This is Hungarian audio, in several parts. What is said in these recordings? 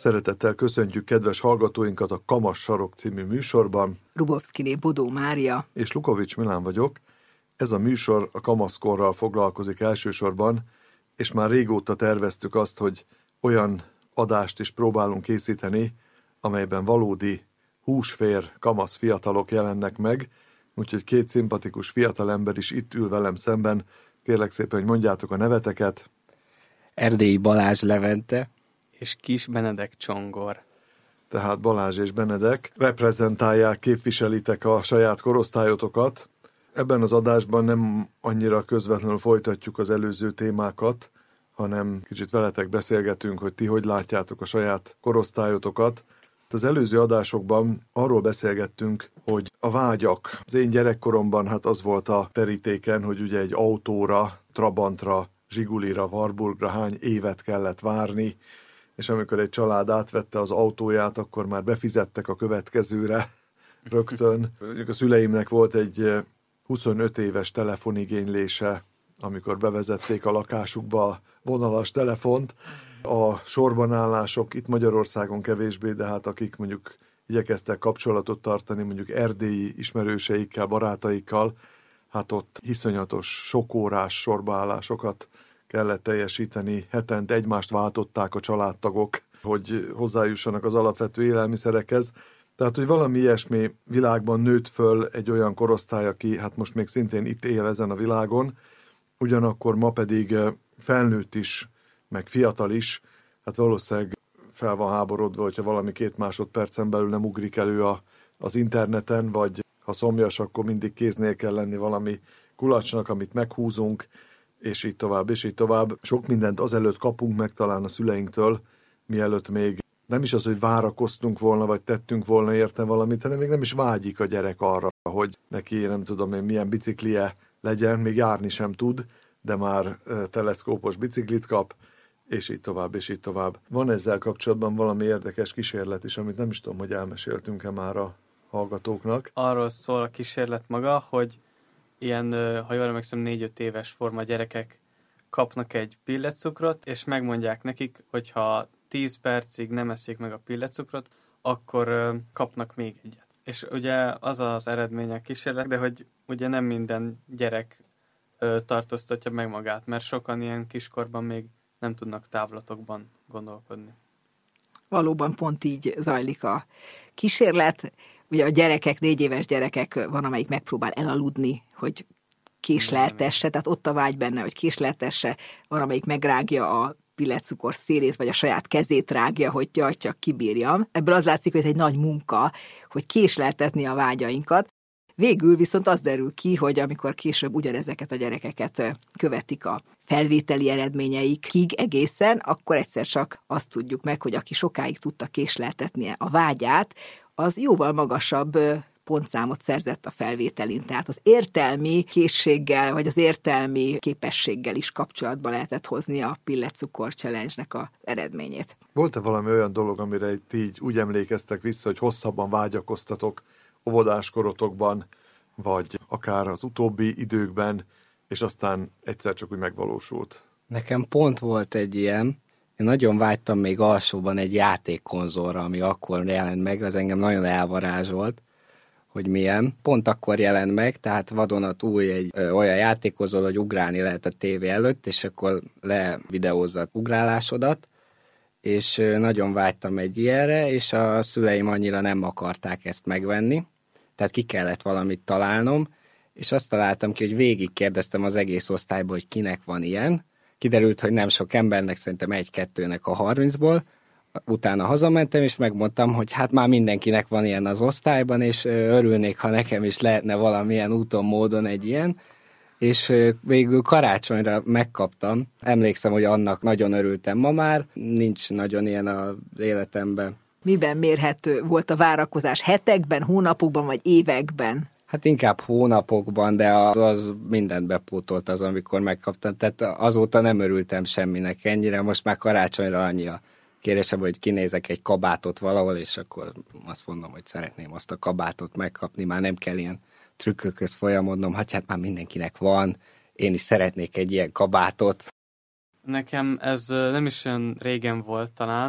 Szeretettel köszöntjük kedves hallgatóinkat a Kamas Sarok című műsorban. Rubovszkiné Bodó Mária. És Lukovics Milán vagyok. Ez a műsor a kamaszkorral foglalkozik elsősorban, és már régóta terveztük azt, hogy olyan adást is próbálunk készíteni, amelyben valódi húsvér kamasz fiatalok jelennek meg, úgyhogy két szimpatikus fiatalember is itt ül velem szemben. Kérlek szépen, hogy mondjátok a neveteket. Erdélyi Balázs Levente és Kis Benedek Csongor. Tehát Balázs és Benedek reprezentálják, képviselitek a saját korosztályotokat. Ebben az adásban nem annyira közvetlenül folytatjuk az előző témákat, hanem kicsit veletek beszélgetünk, hogy ti hogy látjátok a saját korosztályotokat. Az előző adásokban arról beszélgettünk, hogy a vágyak. Az én gyerekkoromban hát az volt a terítéken, hogy ugye egy autóra, Trabantra, Zsigulira, Warburgra hány évet kellett várni, és amikor egy család átvette az autóját, akkor már befizettek a következőre rögtön. A szüleimnek volt egy 25 éves telefonigénylése, amikor bevezették a lakásukba a vonalas telefont. A sorbanállások itt Magyarországon kevésbé, de hát akik mondjuk igyekeztek kapcsolatot tartani, mondjuk erdélyi ismerőseikkel, barátaikkal, hát ott iszonyatos, sokórás sorbaállásokat kellett teljesíteni. Hetente egymást váltották a családtagok, hogy hozzájussanak az alapvető élelmiszerekhez. Tehát, hogy valami ilyesmi világban nőtt föl egy olyan korosztály, aki hát most még szintén itt él ezen a világon, ugyanakkor ma pedig felnőtt is, meg fiatal is, hát valószínűleg fel van háborodva, hogyha valami 2 másodpercen belül nem ugrik elő az interneten, vagy ha szomjas, akkor mindig kéznél kell lenni valami kulacsnak, amit meghúzunk, és így tovább, és így tovább. Sok mindent azelőtt kapunk meg talán a szüleinktől, mielőtt még nem is az, hogy várakoztunk volna, vagy tettünk volna érte valamit, hanem még nem is vágyik a gyerek arra, hogy neki nem tudom én milyen biciklie legyen, még járni sem tud, de már teleszkópos biciklit kap, és így tovább, és így tovább. Van ezzel kapcsolatban valami érdekes kísérlet is, amit nem is tudom, hogy elmeséltünk-e már a hallgatóknak. Arról szól a kísérlet maga, hogy ilyen, ha jól emlékszem, 4-5 éves forma gyerekek kapnak egy pilletcukrot, és megmondják nekik, hogyha 10 percig nem eszik meg a pilletcukrot, akkor kapnak még egyet. És ugye az az eredménye a kísérlet, de hogy ugye nem minden gyerek tartóztatja meg magát, mert sokan ilyen kiskorban még nem tudnak távlatokban gondolkodni. Valóban pont így zajlik a kísérlet. Ugye a gyerekek, 4 éves gyerekek van, amelyik megpróbál elaludni, hogy késleltesse, tehát ott a vágy benne, hogy késleltesse, van, amelyik megrágja a pilletcukor szélét, vagy a saját kezét rágja, hogy jaj, csak kibírjam. Ebből az látszik, hogy ez egy nagy munka, hogy késleltetni a vágyainkat. Végül viszont az derül ki, hogy amikor később ugyanezeket a gyerekeket követik a felvételi eredményeikig egészen, akkor egyszer csak azt tudjuk meg, hogy aki sokáig tudta késleltetni a vágyát, az jóval magasabb pontszámot szerzett a felvételin. Tehát az értelmi készséggel, vagy az értelmi képességgel is kapcsolatba lehetett hozni a pilletcukor challenge-nek az eredményét. Volt-e valami olyan dolog, amire itt így úgy emlékeztek vissza, hogy hosszabban vágyakoztatok óvodáskorotokban, vagy akár az utóbbi időkben, és aztán egyszer csak úgy megvalósult? Nekem pont volt egy ilyen. Én nagyon vágytam még alsóban egy játékkonzolra, ami akkor jelent meg, az engem nagyon elvarázsolt, hogy milyen. Pont akkor jelent meg, tehát vadonatúj egy olyan játékkonzol, hogy ugrálni lehet a tévé előtt, és akkor levideózza az ugrálásodat, és nagyon vágytam egy ilyenre, és a szüleim annyira nem akarták ezt megvenni, tehát ki kellett valamit találnom, és azt találtam ki, hogy végig kérdeztem az egész osztályból, hogy kinek van ilyen. Kiderült, hogy nem sok embernek, szerintem 1-2-nek a 30-ból. Utána hazamentem, és megmondtam, hogy hát már mindenkinek van ilyen az osztályban, és örülnék, ha nekem is lehetne valamilyen úton, módon egy ilyen. És végül karácsonyra megkaptam. Emlékszem, hogy annak nagyon örültem. Ma már nincs nagyon ilyen az életemben. Miben mérhető volt a várakozás? Hetekben, hónapokban vagy években? Hát inkább hónapokban, de az mindent bepótolt az, amikor megkaptam. Tehát azóta nem örültem semminek ennyire. Most már karácsonyra annyi a kérésem, hogy kinézek egy kabátot valahol, és akkor azt mondom, hogy szeretném azt a kabátot megkapni. Már nem kell ilyen trükkökhöz folyamodnom, hát már mindenkinek van. Én is szeretnék egy ilyen kabátot. Nekem ez nem is olyan régen volt talán,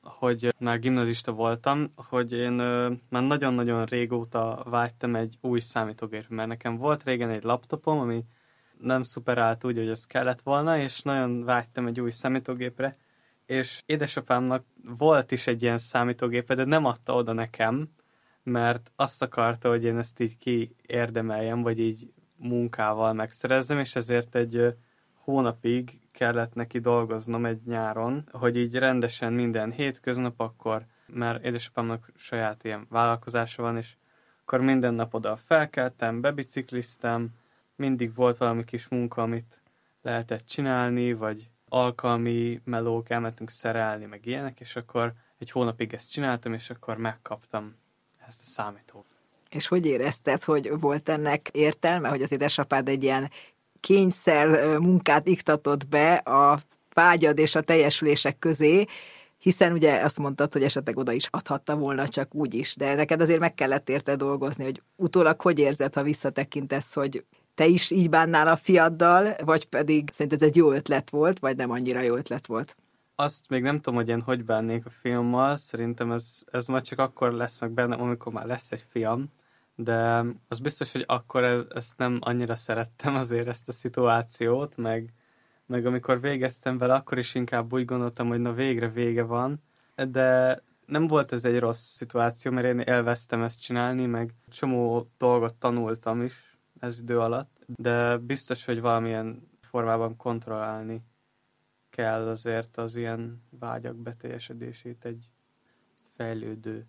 hogy már gimnazista voltam, hogy én már nagyon-nagyon régóta vágytam egy új számítógépre, mert nekem volt régen egy laptopom, ami nem szuperált úgy, hogy ez kellett volna, és nagyon vágytam egy új számítógépre, és édesapámnak volt is egy ilyen számítógépe, de nem adta oda nekem, mert azt akarta, hogy én ezt így kiérdemeljem, vagy így munkával megszerezzem, és ezért egy hónapig kellett neki dolgoznom egy nyáron, hogy így rendesen minden hétköznap akkor, mert édesapámnak saját ilyen vállalkozása van, és akkor minden nap oda felkeltem, bebicikliztem, mindig volt valami kis munka, amit lehetett csinálni, vagy alkalmi melók, elmentünk szerelni, meg ilyenek, és akkor egy hónapig ezt csináltam, és akkor megkaptam ezt a számítógépet. És hogy érezted, hogy volt ennek értelme, hogy az édesapád egy ilyen kényszer munkát iktatott be a vágyad és a teljesülések közé, hiszen ugye azt mondtad, hogy esetleg oda is adhatta volna csak úgy is, de neked azért meg kellett érte dolgozni, hogy utólag hogy érzed, ha visszatekintesz, hogy te is így bánnál a fiaddal, vagy pedig szerinted egy jó ötlet volt, vagy nem annyira jó ötlet volt? Azt még nem tudom, hogy én hogy bánnék a fiammal, szerintem ez majd csak akkor lesz meg bennem, amikor már lesz egy fiam, de az biztos, hogy akkor ezt nem annyira szerettem azért ezt a szituációt, meg amikor végeztem vele, akkor is inkább úgy gondoltam, hogy na végre vége van, de nem volt ez egy rossz szituáció, mert én élveztem ezt csinálni, meg csomó dolgot tanultam is ez idő alatt, de biztos, hogy valamilyen formában kontrollálni kell azért az ilyen vágyak beteljesedését egy fejlődő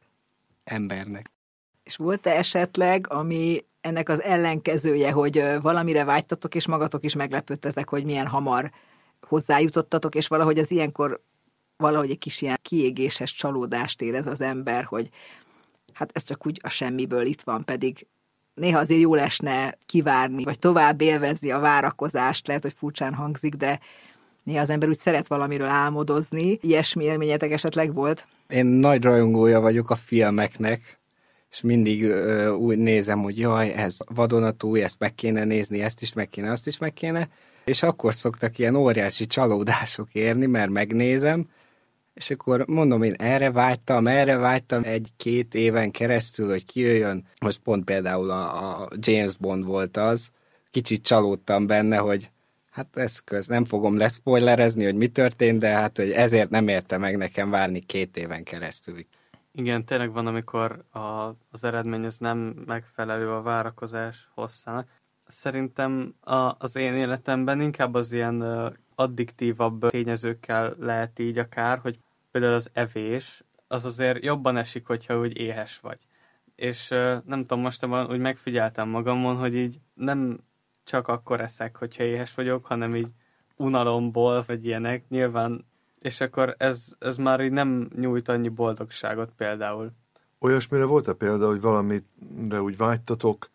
embernek. És volt-e esetleg, ami ennek az ellenkezője, hogy valamire vágytatok, és magatok is meglepődtetek, hogy milyen hamar hozzájutottatok, és valahogy az ilyenkor valahogy egy kis ilyen kiégéses csalódást érez az ember, hogy hát ez csak úgy a semmiből itt van, pedig néha azért jól esne kivárni, vagy tovább élvezni a várakozást, lehet, hogy furcsán hangzik, de néha az ember úgy szeret valamiről álmodozni. Ilyesmi élményetek esetleg volt? Én nagy rajongója vagyok a filmeknek, és mindig úgy nézem, hogy jaj, ez vadonatúj, ezt meg kéne nézni, ezt is meg kéne, azt is meg kéne, és akkor szoktak ilyen óriási csalódások érni, mert megnézem, és akkor mondom, én erre vágytam egy-két éven keresztül, hogy kijöjjön. Most pont például a James Bond volt az, kicsit csalódtam benne, hogy hát nem fogom leszpoilerezni, hogy mi történt, de hát hogy ezért nem érte meg nekem várni 2 éven keresztül. Igen, tényleg van, amikor az eredmény az nem megfelelő a várakozás hosszának. Szerintem az én életemben inkább az ilyen addiktívabb tényezőkkel lehet így akár, hogy például az evés, az azért jobban esik, hogyha úgy éhes vagy. És nem tudom, mostanában úgy megfigyeltem magamon, hogy így nem csak akkor eszek, hogyha éhes vagyok, hanem így unalomból, vagy ilyenek, nyilván, és akkor ez már így nem nyújt annyi boldogságot például. Olyasmire volt-e példa, hogy valamire úgy vágytatok,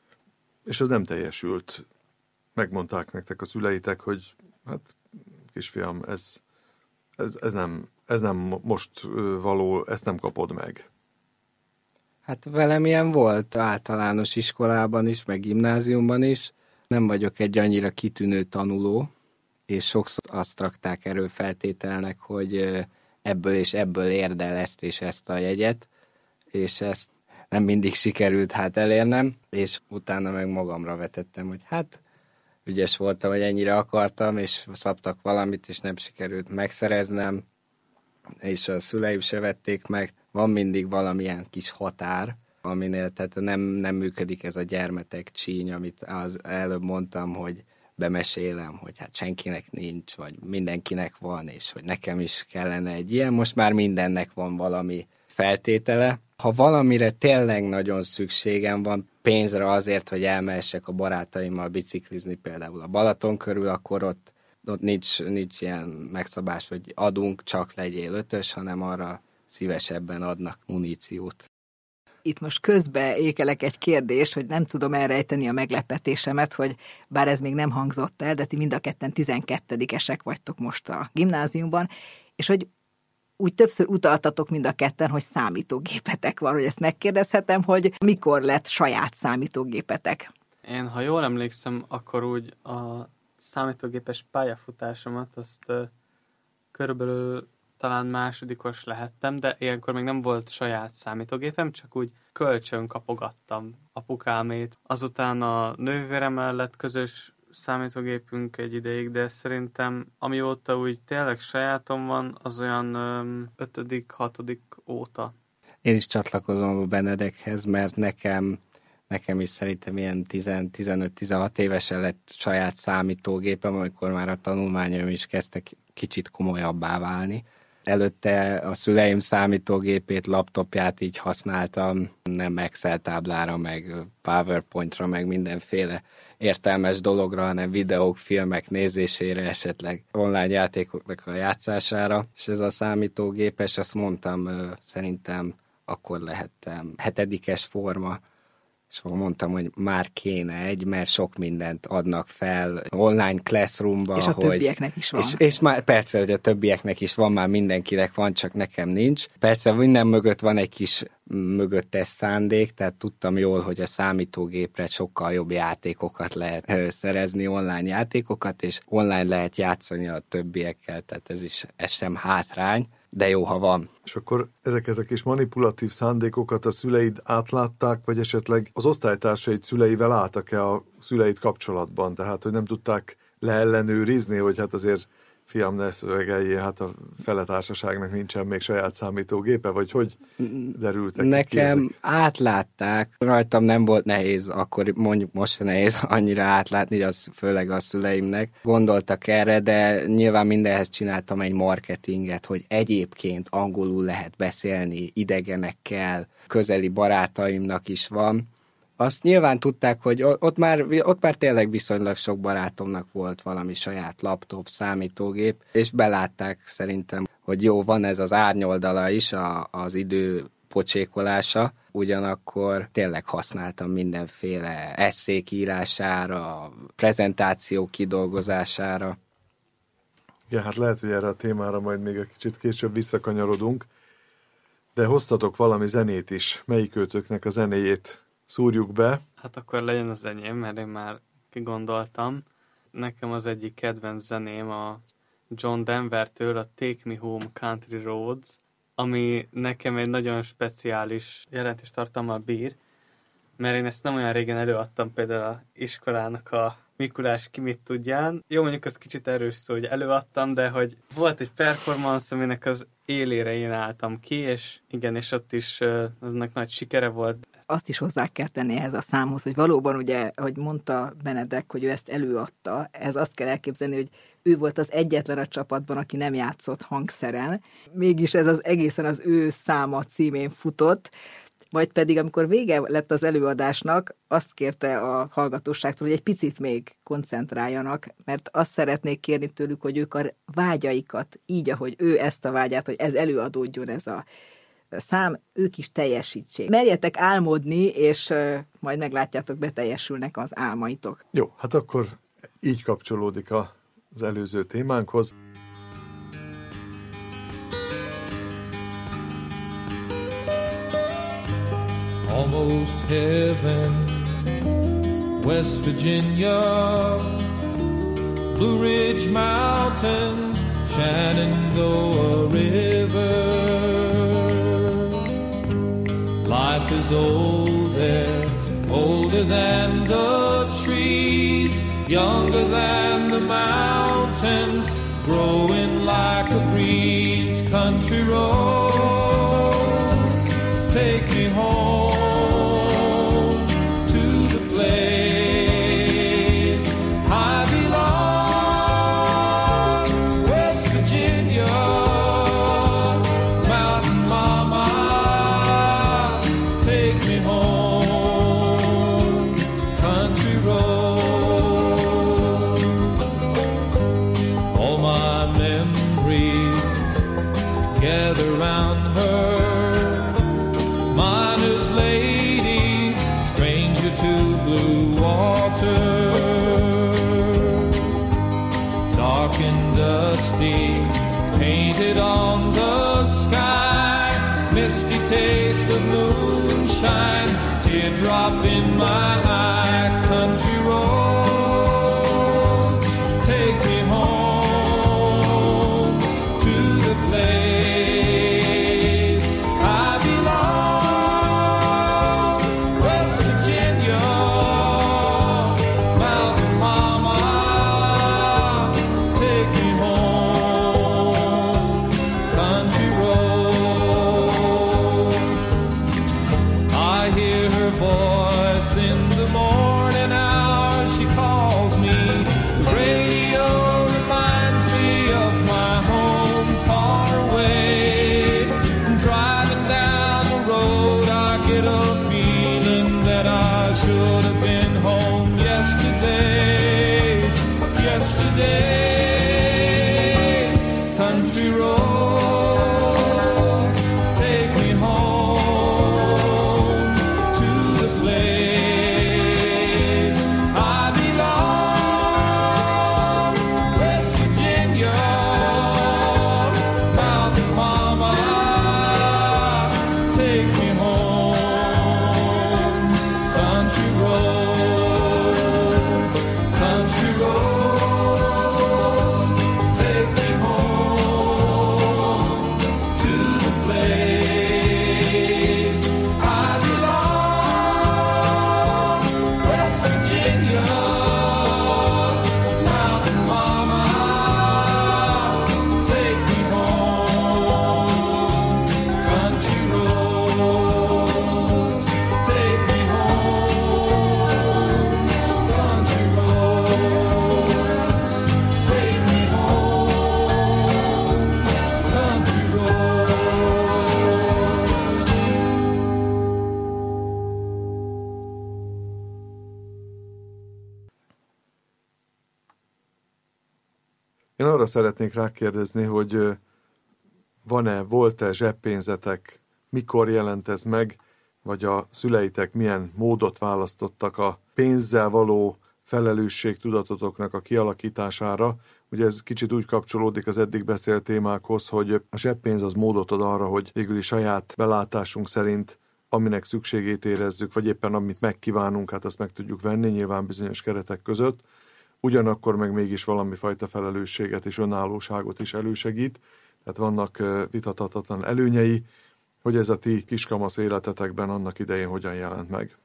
és az nem teljesült? Megmondták nektek a szüleitek, hogy hát kisfiam, ez nem most való, ezt nem kapod meg. Hát velem ilyen volt általános iskolában is, meg gimnáziumban is. Nem vagyok egy annyira kitűnő tanuló, és sokszor azt rakták erőfeltételnek, hogy ebből és ebből érd el ezt és ezt a jegyet, és ezt nem mindig sikerült elérnem, és utána meg magamra vetettem, hogy hát ügyes voltam, hogy ennyire akartam, és szabtak valamit, és nem sikerült megszereznem, és a szüleim se vették meg. Van mindig valamilyen kis határ, aminél tehát nem működik ez a gyermetek csíny, amit az előbb mondtam, hogy bemesélem, hogy hát senkinek nincs, vagy mindenkinek van, és hogy nekem is kellene egy ilyen. Most már mindennek van valami feltétele. Ha valamire tényleg nagyon szükségem van, pénzre azért, hogy elmehessek a barátaimmal biciklizni például a Balaton körül, akkor ott nincs ilyen megszabás, hogy adunk, csak legyél 5-ös, hanem arra szívesebben adnak muníciót. Itt most közbe ékelek egy kérdést, hogy nem tudom elrejteni a meglepetésemet, hogy bár ez még nem hangzott el, de ti mind a ketten 12-esek vagytok most a gimnáziumban, és hogy úgy többször utaltatok mind a ketten, hogy számítógépetek van, hogy ezt megkérdezhetem, hogy mikor lett saját számítógépetek? Én, ha jól emlékszem, akkor úgy a számítógépes pályafutásomat azt körülbelül talán másodikos lehettem, de ilyenkor még nem volt saját számítógépem, csak úgy kölcsön kapogattam apukámét. Azután a nővérem mellett közös számítógépünk egy ideig, de szerintem amióta úgy tényleg sajátom van, az olyan 5.-6. óta. Én is csatlakozom a Benedekhez, mert nekem is szerintem ilyen 15-16 évesen lett saját számítógépem, amikor már a tanulmányaim is kezdtek kicsit komolyabbá válni. Előtte a szüleim számítógépét, laptopját így használtam, nem Excel táblára, meg PowerPointra, meg mindenféle értelmes dologra, hanem videók, filmek nézésére, esetleg online játékoknak a játszására. És ez a számítógépes, azt mondtam, szerintem akkor lehettem 7. forma, és mondtam, hogy már kéne mert sok mindent adnak fel online classroomba. És a többieknek is van. És már persze, hogy a többieknek is van, már mindenkinek van, csak nekem nincs. Persze minden mögött van egy kis mögöttes szándék, tehát tudtam jól, hogy a számítógépre sokkal jobb játékokat lehet szerezni, online játékokat, és online lehet játszani a többiekkel, tehát ez sem hátrány. De jó, ha van. És akkor ezek a kis manipulatív szándékokat a szüleid átlátták, vagy esetleg az osztálytársaid szüleivel álltak-e a szüleid kapcsolatban? Tehát, hogy nem tudták leellenőrizni, hogy hát azért fiam, ne szövegeljél, hát a fele társaságnak nincsen még saját számítógépe, vagy hogy derültek Nekem átlátták, rajtam nem volt nehéz, akkor mondjuk most se nehéz annyira átlátni, az főleg a szüleimnek. Gondoltak erre, de nyilván mindenhez csináltam egy marketinget, hogy egyébként angolul lehet beszélni idegenekkel, közeli barátaimnak is van. Azt nyilván tudták, hogy ott már tényleg viszonylag sok barátomnak volt valami saját laptop, számítógép, és belátták szerintem, hogy jó, van ez az árnyoldala is, az idő pocsékolása, ugyanakkor tényleg használtam mindenféle esszék írására, prezentáció kidolgozására. Ja, hát lehet, hogy erre a témára majd még egy kicsit később visszakanyarodunk, de hoztatok valami zenét is. Melyikőtöknek a zenéjét szúrjuk be? Hát akkor legyen az enyém, mert én már kigondoltam. Nekem az egyik kedvenc zeném a John Denvertől, a Take Me Home Country Roads, ami nekem egy nagyon speciális jelentéstartalommal bír, mert én ezt nem olyan régen előadtam például a iskolának a Mikulás ki mit tudján. Jó, mondjuk az kicsit erős szó, hogy előadtam, de hogy volt egy performance, aminek az élére én álltam ki, és igen, és ott is aznak nagy sikere volt. Azt is hozzá kell tenni ehhez a számhoz, hogy valóban ugye, ahogy mondta Benedek, hogy ő ezt előadta, ez azt kell elképzelni, hogy ő volt az egyetlen a csapatban, aki nem játszott hangszeren. Mégis ez az egészen az ő száma címén futott, majd pedig, amikor vége lett az előadásnak, azt kérte a hallgatóságtól, hogy egy picit még koncentráljanak, mert azt szeretnék kérni tőlük, hogy ők a vágyaikat, így, ahogy ő ezt a vágyát, hogy ez előadódjon ez a szám, ők is teljesítsék. Merjetek álmodni, és majd meglátjátok, beteljesülnek az álmaitok. Jó, hát akkor így kapcsolódik az előző témánkhoz. Almost heaven, West Virginia, Blue Ridge Mountains, Shenandoah River. Life is old there, older than the trees, younger than the mountains, growing like a breeze. Country roads, take me home. Teardrop in my eye, country roads, take me home to the place arra szeretnék rákérdezni, hogy volt-e zseppénzetek, mikor jelent ez meg, vagy a szüleitek milyen módot választottak a pénzzel való felelősségtudatotoknak a kialakítására. Ugye ez kicsit úgy kapcsolódik az eddig beszélt témákhoz, hogy a zseppénz az módot ad arra, hogy végül is saját belátásunk szerint aminek szükségét érezzük, vagy éppen amit megkívánunk, hát azt meg tudjuk venni, nyilván bizonyos keretek között. Ugyanakkor meg mégis valami fajta felelősséget és önállóságot is elősegít. Tehát vannak vitathatatlan előnyei, hogy ez a ti kiskamasz életetekben annak idején hogyan jelent meg.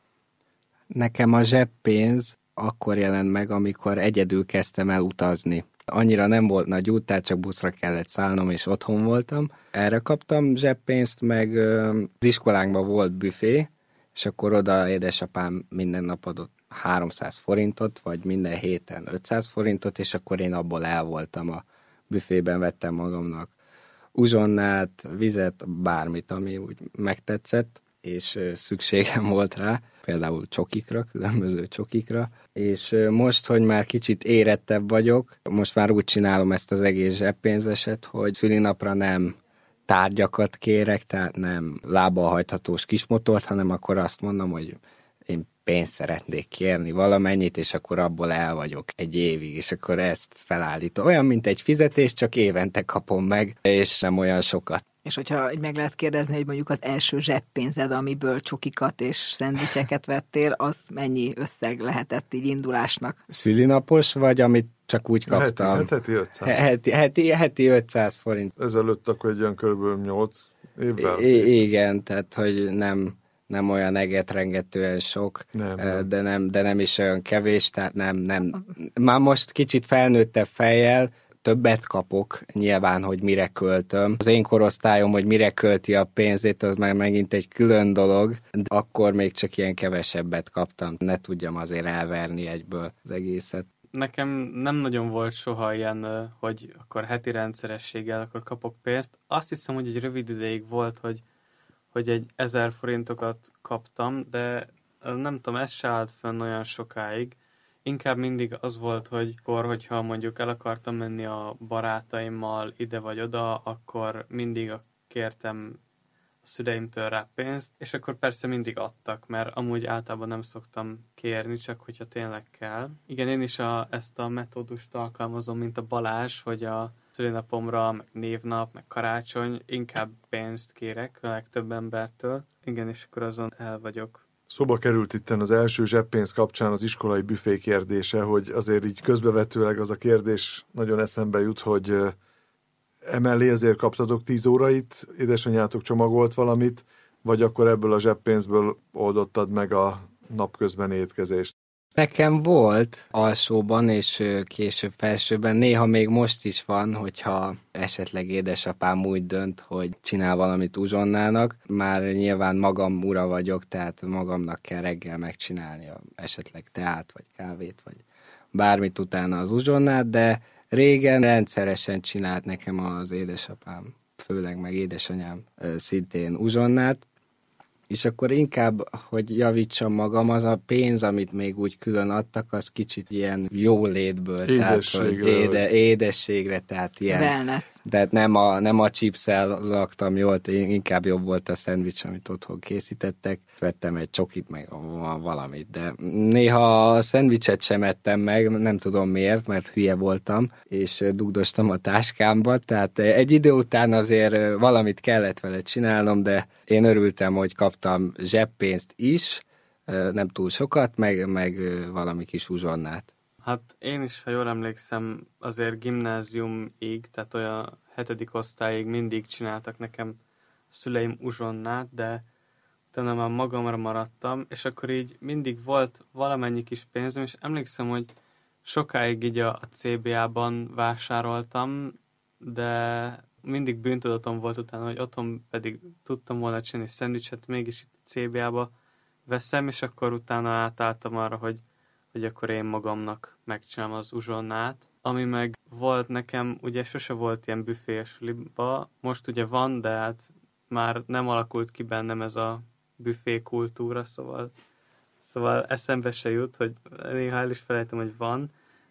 Nekem a zseppénz akkor jelent meg, amikor egyedül kezdtem el utazni. Annyira nem volt nagy út, tehát csak buszra kellett szállnom, és otthon voltam. Erre kaptam zseppénzt, meg az iskolánkban volt büfé, és akkor oda édesapám minden nap adott 300 forintot, vagy minden héten 500 forintot, és akkor én abból el voltam a büfében, vettem magamnak uzsonnát, vizet, bármit, ami úgy megtetszett, és szükségem volt rá, például csokikra, különböző csokikra, és most, hogy már kicsit érettebb vagyok, most már úgy csinálom ezt az egész zseppénzeset, hogy szülinapra nem tárgyakat kérek, tehát nem lábbal hajthatós kismotort, hanem akkor azt mondom, hogy én pénzt szeretnék kérni valamennyit, és akkor abból el vagyok egy évig, és akkor ezt felállítom. Olyan, mint egy fizetés, csak évente kapom meg, és nem olyan sokat. És hogyha meg lehet kérdezni, hogy mondjuk az első zseppénzed, amiből csokikat és szendvicseket vettél, az mennyi összeg lehetett így indulásnak? Szülinapos, vagy amit csak úgy kaptam? Heti 500. Heti 500 forint. Ezelőtt akkor egy olyan kb. 8 évvel? Igen, tehát hogy nem olyan egetrengetően sok, de nem is olyan kevés, tehát nem. Már most kicsit felnőttebb fejjel, többet kapok, nyilván, hogy mire költöm. Az én korosztályom, hogy mire költi a pénzét, az már megint egy külön dolog, de akkor még csak ilyen kevesebbet kaptam. Ne tudjam azért elverni egyből az egészet. Nekem nem nagyon volt soha ilyen, hogy akkor heti rendszerességgel akkor kapok pénzt. Azt hiszem, hogy egy rövid ideig volt, hogy egy 1000 forintokat kaptam, de nem tudom, ez se állt fönn olyan sokáig. Inkább mindig az volt, hogy akkor, hogyha mondjuk el akartam menni a barátaimmal ide vagy oda, akkor mindig kértem a szüleimtől rá pénzt, és akkor persze mindig adtak, mert amúgy általában nem szoktam kérni, csak hogyha tényleg kell. Igen, én is ezt a metódust alkalmazom, mint a Balázs, hogy a szülinapomra, meg névnap, meg karácsony, inkább pénzt kérek a legtöbb embertől. Igen, és akkor azon el vagyok. Szóba került itten az első zseppénz kapcsán az iskolai büfé kérdése, hogy azért így közbevetőleg az a kérdés nagyon eszembe jut, hogy emellé ezért kaptatok 10 órait, édesanyátok csomagolt valamit, vagy akkor ebből a zseppénzből oldottad meg a napközbeni étkezést? Nekem volt alsóban és később felsőben, néha még most is van, hogyha esetleg édesapám úgy dönt, hogy csinál valamit uzsonnának. Már nyilván magam ura vagyok, tehát magamnak kell reggel megcsinálni esetleg teát, vagy kávét, vagy bármit utána az uzsonnát, de régen rendszeresen csinált nekem az édesapám, főleg meg édesanyám szintén uzsonnát, és akkor inkább, hogy javítsam magam, az a pénz, amit még úgy külön adtak, az kicsit ilyen jólétből, édességre, tehát ilyen. Wellness. Tehát nem a chipszel laktam jól, inkább jobb volt a szendvics, amit otthon készítettek. Vettem egy csokit, meg valamit, de néha a szendvicset sem ettem meg, nem tudom miért, mert hülye voltam, és dugdostam a táskámba, tehát egy idő után azért valamit kellett vele csinálnom, de én örültem, hogy kaptam zseppénzt is, nem túl sokat, meg valami kis uzsonnát. Hát én is, ha jól emlékszem, azért gimnáziumig, tehát olyan 7. osztályig mindig csináltak nekem szüleim uzsonnát, de utána már magamra maradtam, és akkor így mindig volt valamennyi kis pénzem, és emlékszem, hogy sokáig így a CBA-ban vásároltam, de mindig bűntudatom volt utána, hogy otthon pedig tudtam volna csinálni szendvicset, mégis itt a CBA-ba veszem, és akkor utána átálltam arra, hogy akkor én magamnak megcsinálom az uzsonnát. Ami meg volt nekem, ugye sose volt ilyen büfés liba, most ugye van, de hát már nem alakult ki bennem ez a büfé kultúra, szóval eszembe se jut, hogy néha el is felejtem, hogy van,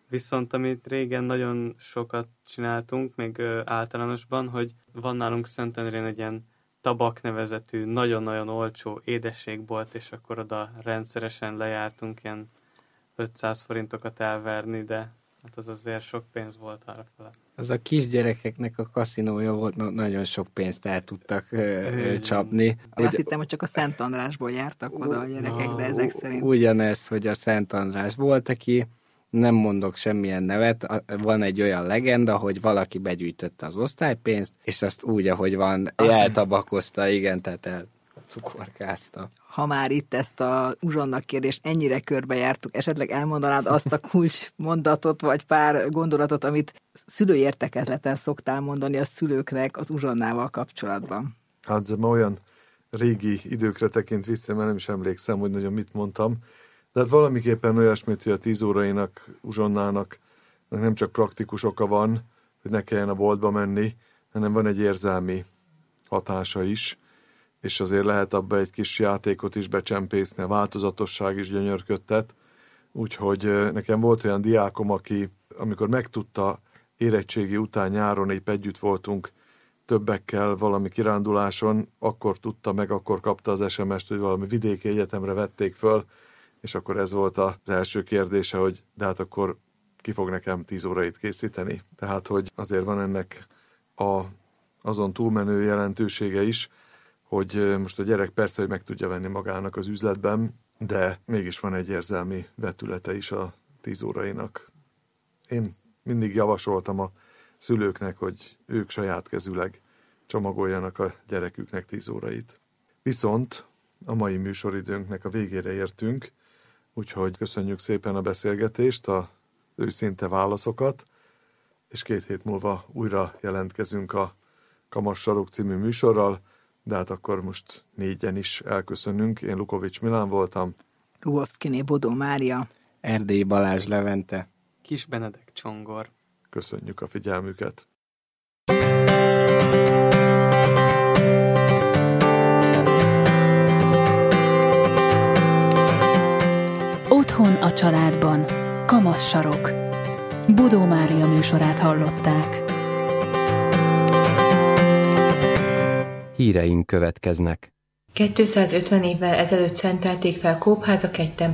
Viszont amit régen nagyon sokat csináltunk, még általánosban, hogy van nálunk Szentendrén egy ilyen Tabak nevezetű, nagyon-nagyon olcsó édességbolt, és akkor oda rendszeresen lejártunk ilyen 500 forintokat elverni, de hát az azért sok pénz volt arrafele. Az a kisgyerekeknek a kaszinója volt, nagyon sok pénzt el tudtak csapni. Azt hittem, hogy csak a Szent Andrásból jártak oda a gyerekek, de ezek szerint... Ugyanez, hogy a Szent András volt, aki, nem mondok semmilyen nevet, van egy olyan legenda, hogy valaki begyűjtötte az osztálypénzt, és azt úgy, ahogy van, eltabakozta, igen, tehát elcukorkázta. Ha már itt ezt a uzsonnak kérdést ennyire körbejártuk, esetleg elmondanád azt a kulcs mondatot, vagy pár gondolatot, amit szülői értekezleten szoktál mondani a szülőknek az uzsonnával kapcsolatban? Hát ez olyan régi időkre tekint vissza, mert nem is emlékszem, hogy nagyon mit mondtam. De hát valamiképpen olyasmit, hogy a 10 órainak, uzsonnának nem csak praktikus oka van, hogy ne kelljen a boltba menni, hanem van egy érzelmi hatása is, és azért lehet abba egy kis játékot is becsempészni, a változatosság is gyönyörködtet. Úgyhogy nekem volt olyan diákom, aki amikor megtudta érettségi után nyáron, épp együtt voltunk többekkel valami kiránduláson, akkor tudta meg, akkor kapta az SMS-t, hogy valami vidéki egyetemre vették föl, és akkor ez volt az első kérdése, hogy de hát akkor ki fog nekem 10 órait készíteni. Tehát, hogy azért van ennek azon túlmenő jelentősége is, hogy most a gyerek persze, hogy meg tudja venni magának az üzletben, de mégis van egy érzelmi vetülete is a 10 órainak. Én mindig javasoltam a szülőknek, hogy ők saját kezüleg csomagoljanak a gyereküknek 10 órait. Viszont a mai műsoridőnknek a végére értünk, úgyhogy köszönjük szépen a beszélgetést, az őszinte válaszokat, és 2 hét múlva újra jelentkezünk a Kamas Sarok című műsorral, de hát akkor most 4-en is elköszönünk. Én Lukovics Milán voltam. Ruhovszkiné Bodó Mária. Erdélyi Balázs Levente. Kis Benedek Csongor. Köszönjük a figyelmüket. Otthon a családban. Kamas Sarok. Bodó Mária műsorát hallották. Híreink következnek. 250 évvel ezelőtt szentelték fel Kóbháza kegytemplomát.